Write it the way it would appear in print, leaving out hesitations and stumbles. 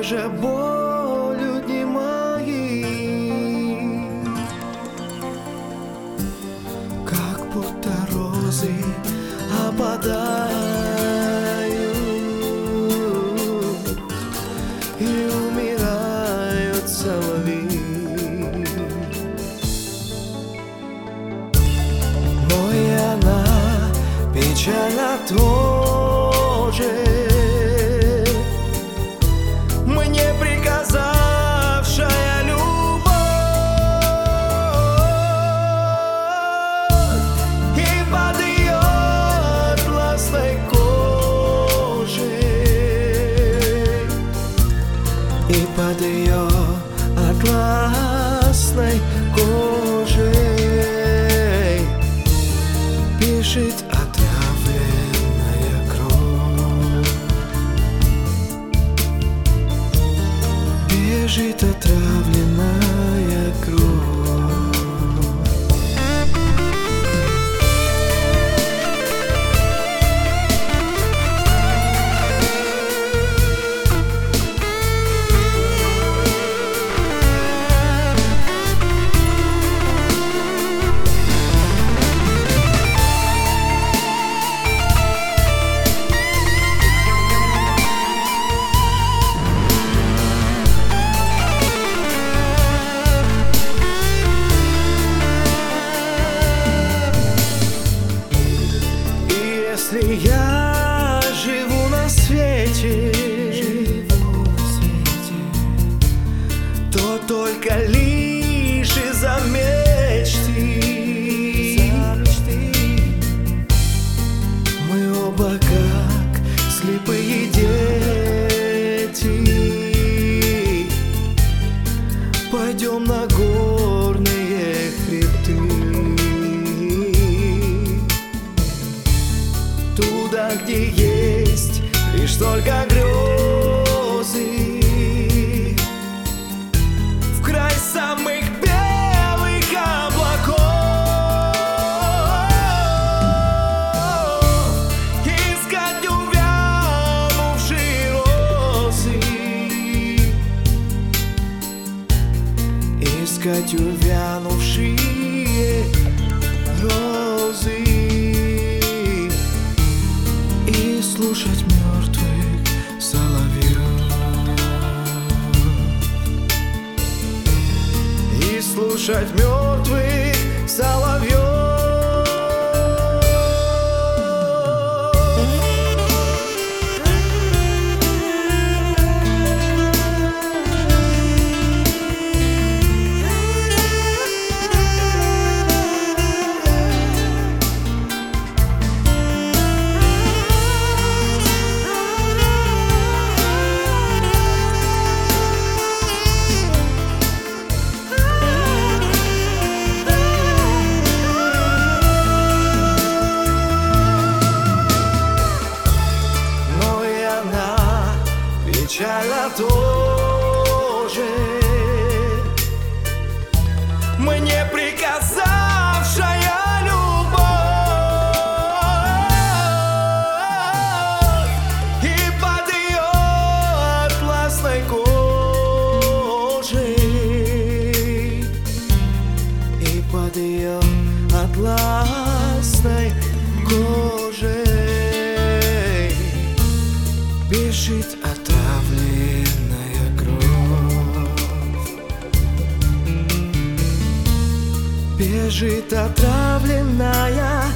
же болью дни мои, как будто розы опадают и умирают соловьи. Но и она печально тоже, мне приказавшая любовь, и под ее атласной кожей, и под ее атласной кожей бежит отравленная кровь, бежит отравленная кровь. Если я живу на свете, то только лишь из-за мечты. Мы оба как слепые дети, пойдем на горные хребты, туда, где есть лишь только грезы, в край самых белых облаков, искать увянувшие розы, искать увянувшие розы, слушать мертвых соловьев, и слушать мертвых соловьев. Печально тоже, мне приказавшая любовь, и под ее атласной кожей, и под ее атласной кожей бежит отравленная кровь, бежит отравленная